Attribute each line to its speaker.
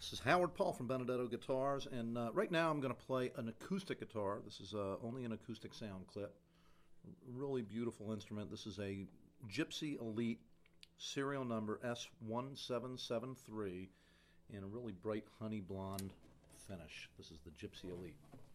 Speaker 1: This is Howard Paul from Benedetto Guitars, and right now I'm going to play an acoustic guitar. This is only an acoustic sound clip. Really beautiful instrument. This is a Gypsy Elite serial number S1773 in a really bright honey blonde finish. This is the Gypsy Elite.